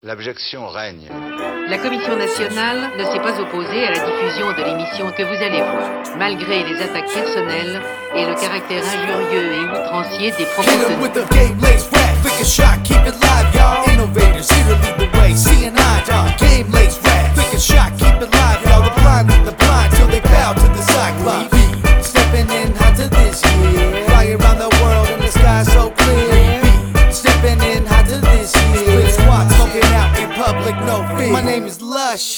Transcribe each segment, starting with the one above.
L'abjection règne. La Commission nationale ne s'est pas opposée à la diffusion de l'émission que vous allez voir, malgré les attaques personnelles et le caractère injurieux et outrancier des propos tenus. My name is Lush,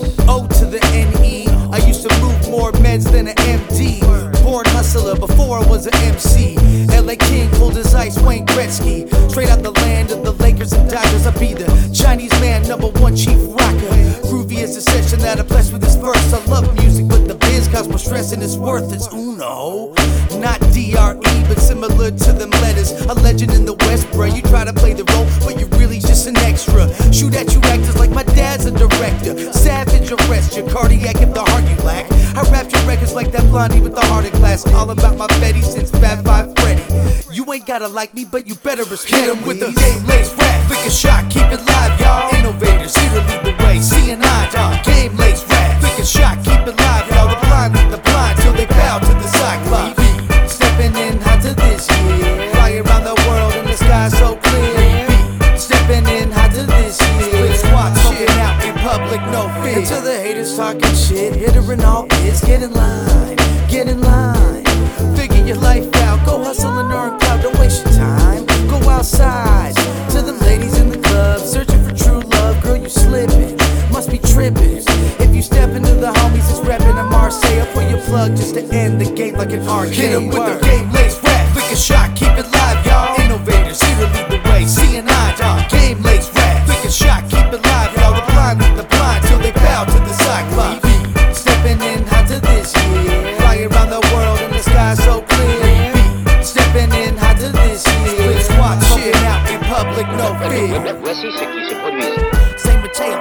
O to the N-E. I used to move more meds than an MD. Born hustler before I was an MC. LA King pulled his ice, Wayne Gretzky. Straight out the land of the Lakers and Dodgers. I be the Chinese man, #1 chief rocker. Groovy is the session that I bless with this verse. I love music, but the biz cause more stress and it's worth it's Uno. Not D-R-E, but similar to them letters. A legend in the West, bruh. You try to play the role, but you're really just an extra. Shoot at you actors like my dad's a director. Savage arrest your cardiac if the heart you lack. I rap your records like that blondie with the heart of glass. All about my Betty since Fat Five Freddy. You ain't gotta like me, but you better respect him with the game lace rap. Flick a shot, keep it live, y'all. Innovators here to lead the way. C&I, dog. Game lace rap. Flick a shot, keep it live, y'all. The blind with the blind till they bow to the cyclops. Stepping in hot to this year. Fly around the world and the sky so clear. Stepping in hot to this year. Split squad, smoking out in public, no fear. Until the haters talking shit, hitter and all is get in line, get in line. Figure your life out, go hustle and earn clout, don't waste your time. Go outside, to them ladies in the club, searching for true love, girl you slipping, must be tripping. If you step into the homies that's rapping in Marseille, I'll pull your plug just to end the game like an arcade. Hit 'em with the game lace rap, flick a shot, keep it live, y'all. Innovators here to lead the way, C&I, dog. Game lace rap, flick a shot, keep it live, y'all. The blind with the blind till they bow to the cyclops. Stepping in hot to this year, fly around the world and the sky so clear. Stepping in hot to this year, split squad, smoking out in public, no fear. Voici ce qui se produit. Say Mateo,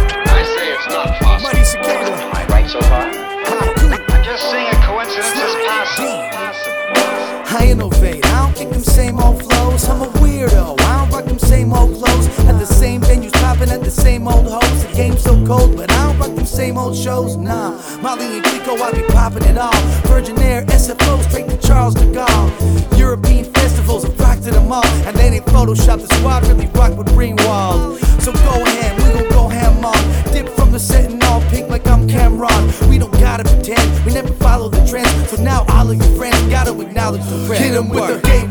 I say it's not possible. Money Cicada, Am I right so far? I'm just saying a coincidence is possible. I innovate, I don't kick them same old flows. I'm a weirdo, I don't rock them same old clothes. At the same venues, popping at the same old hoes. The game's so cold, but I don't rock them same old shows. Nah, Molly and Kiko, I be popping it all. Virgin Air, SFO, straight to Charles de Gaulle. European festivals, I've rocked to them all. And they ain't Photoshop, the squad really rock with Ringwald. So go ham, we gon' go ham on. Dip from the set and all pink like I'm Cameron. We don't gotta pretend, we never follow the trends. So now all of your friends gotta acknowledge the trend. Hit 'em with the game